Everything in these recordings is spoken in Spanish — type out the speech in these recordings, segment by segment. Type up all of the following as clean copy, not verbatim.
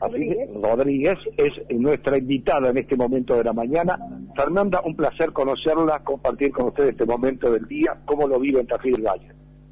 Rodríguez es nuestra invitada en este momento de la mañana. Fernanda, un placer conocerla, compartir con ustedes este momento del día, cómo lo vive en Tafí del Valle.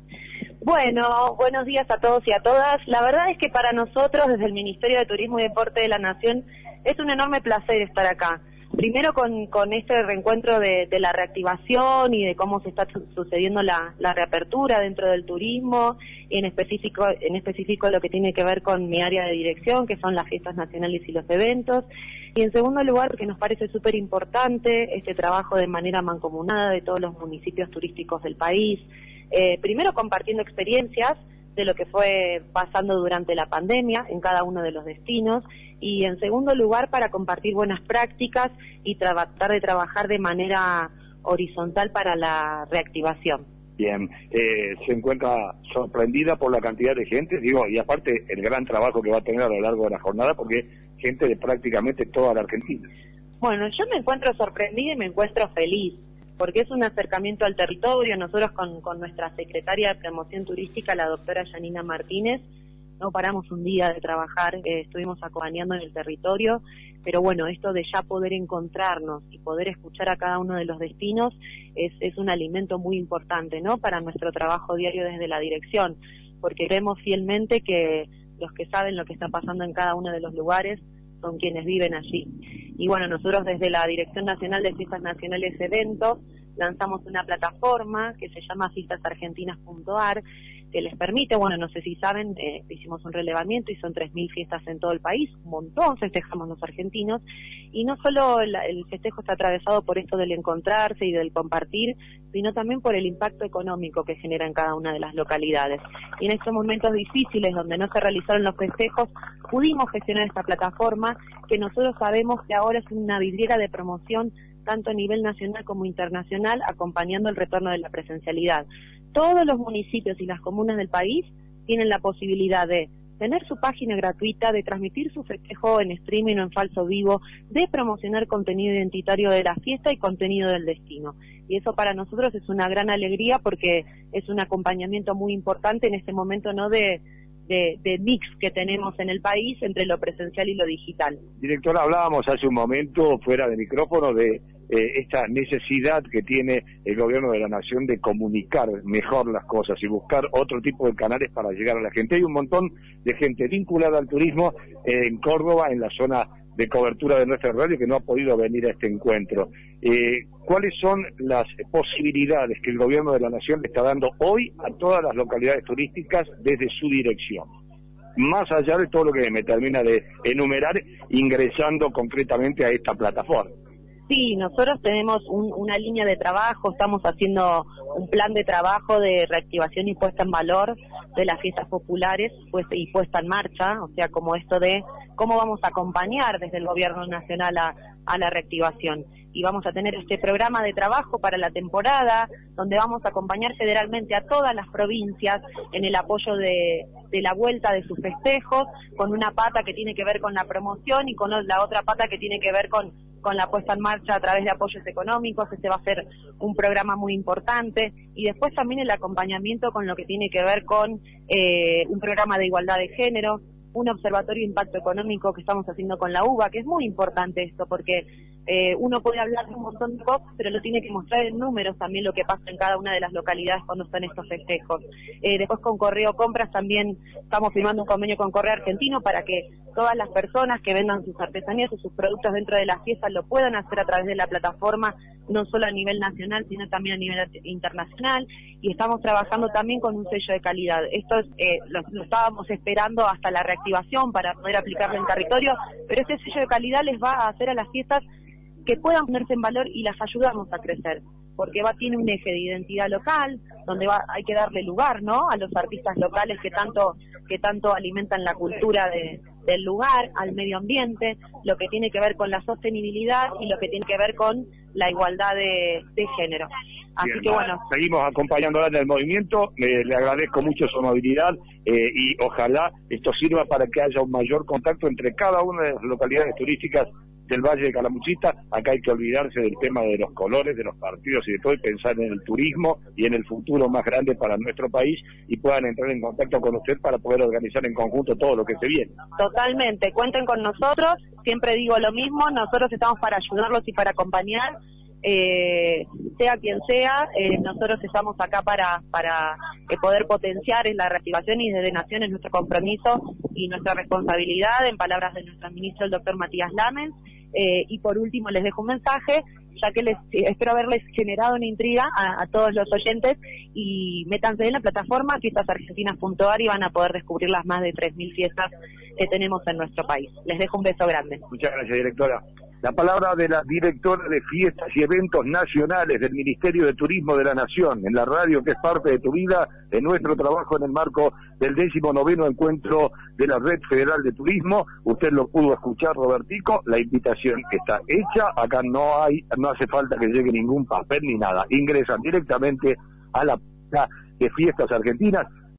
Bueno, buenos días a todos y a todas. La verdad es que para nosotros, desde el Ministerio de Turismo y Deporte de la Nación, es un enorme placer estar acá. Primero con este reencuentro de la reactivación y de cómo se está sucediendo la reapertura dentro del turismo, y en específico lo que tiene que ver con mi área de dirección, que son las fiestas nacionales y los eventos. Y en segundo lugar, porque nos parece súper importante este trabajo de manera mancomunada de todos los municipios turísticos del país. Primero compartiendo experiencias de lo que fue pasando durante la pandemia en cada uno de los destinos, y en segundo lugar para compartir buenas prácticas y tratar de trabajar de manera horizontal para la reactivación. Bien, se encuentra sorprendida por la cantidad de gente, digo, y aparte el gran trabajo que va a tener a lo largo de la jornada, porque gente de prácticamente toda la Argentina. Bueno, yo me encuentro sorprendida y me encuentro feliz, porque es un acercamiento al territorio. Nosotros con nuestra secretaria de Promoción Turística, la doctora Yanina Martínez, no paramos un día de trabajar, estuvimos acompañando en el territorio, pero bueno, esto de ya poder encontrarnos y poder escuchar a cada uno de los destinos es un alimento muy importante, ¿no?, para nuestro trabajo diario desde la dirección, porque creemos fielmente que los que saben lo que está pasando en cada uno de los lugares son quienes viven allí. Y bueno, nosotros desde la Dirección Nacional de Fiestas Nacionales Eventos lanzamos una plataforma que se llama fiestasargentinas.ar, que les permite, bueno, no sé si saben, hicimos un relevamiento y son 3.000 fiestas en todo el país, un montón festejamos los argentinos, y no solo el festejo está atravesado por esto del encontrarse y del compartir, sino también por el impacto económico que genera en cada una de las localidades. Y en estos momentos difíciles, donde no se realizaron los festejos, pudimos gestionar esta plataforma, que nosotros sabemos que ahora es una vidriera de promoción tanto a nivel nacional como internacional, acompañando el retorno de la presencialidad. Todos los municipios y las comunas del país tienen la posibilidad de tener su página gratuita, de transmitir su festejo en streaming o en falso vivo, de promocionar contenido identitario de la fiesta y contenido del destino. Y eso para nosotros es una gran alegría, porque es un acompañamiento muy importante en este momento, ¿no?, de mix que tenemos en el país entre lo presencial y lo digital. Directora, hablábamos hace un momento fuera de micrófono de esta necesidad que tiene el gobierno de la nación de comunicar mejor las cosas y buscar otro tipo de canales para llegar a la gente. Hay un montón de gente vinculada al turismo en Córdoba, en la zona de cobertura de nuestra radio, que no ha podido venir a este encuentro. ¿Cuáles son las posibilidades que el gobierno de la nación le está dando hoy a todas las localidades turísticas desde su dirección? Más allá de todo lo que me termina de enumerar, ingresando concretamente a esta plataforma. Sí, nosotros tenemos una línea de trabajo, estamos haciendo un plan de trabajo de reactivación y puesta en valor de las fiestas populares y puesta en marcha, o sea, como esto de cómo vamos a acompañar desde el gobierno nacional a la reactivación. Y vamos a tener este programa de trabajo para la temporada, donde vamos a acompañar federalmente a todas las provincias en el apoyo de la vuelta de sus festejos, con una pata que tiene que ver con la promoción y con la otra pata que tiene que ver con la puesta en marcha a través de apoyos económicos. Este va a ser un programa muy importante, y después también el acompañamiento con lo que tiene que ver con un programa de igualdad de género, un observatorio de impacto económico que estamos haciendo con la UBA, que es muy importante esto, porque uno puede hablar de un montón de cosas, pero lo tiene que mostrar en números también lo que pasa en cada una de las localidades cuando están estos festejos. Después con Correo Compras también estamos firmando un convenio con Correo Argentino para que todas las personas que vendan sus artesanías o sus productos dentro de las fiestas lo puedan hacer a través de la plataforma, no solo a nivel nacional, sino también a nivel internacional, y estamos trabajando también con un sello de calidad. Esto lo estábamos esperando hasta la reactivación para poder aplicarlo en territorio, pero este sello de calidad les va a hacer a las fiestas que puedan ponerse en valor y las ayudamos a crecer, porque tiene un eje de identidad local, donde hay que darle lugar, ¿no?, a los artistas locales que tanto alimentan la cultura del lugar, al medio ambiente, lo que tiene que ver con la sostenibilidad y lo que tiene que ver con la igualdad de género. Así bien, que bueno. Seguimos acompañándola en el movimiento, le agradezco mucho su amabilidad y ojalá esto sirva para que haya un mayor contacto entre cada una de las localidades turísticas del Valle de Calamuchita, acá hay que olvidarse del tema de los colores, de los partidos y de todo, y pensar en el turismo y en el futuro más grande para nuestro país, y puedan entrar en contacto con usted para poder organizar en conjunto todo lo que se viene. Totalmente, cuenten con nosotros, siempre digo lo mismo, nosotros estamos para ayudarlos y para acompañar, sea quien sea, nosotros estamos acá para poder potenciar la reactivación, y desde Nación es nuestro compromiso y nuestra responsabilidad, en palabras de nuestro ministro, el doctor Matías Lamens. Y por último les dejo un mensaje, ya que espero haberles generado una intriga a todos los oyentes, y métanse en la plataforma fiestasargentinas.ar y van a poder descubrir las más de 3.000 fiestas que tenemos en nuestro país. Les dejo un beso grande. Muchas gracias, directora. La palabra de la directora de Fiestas y Eventos Nacionales del Ministerio de Turismo de la Nación, en la radio, que es parte de tu vida, en nuestro trabajo en el marco del 19º encuentro de la Red Federal de Turismo. Usted lo pudo escuchar, Robertico, la invitación está hecha, acá no hace falta que llegue ningún papel ni nada, ingresan directamente a la página de Fiestas Argentinas.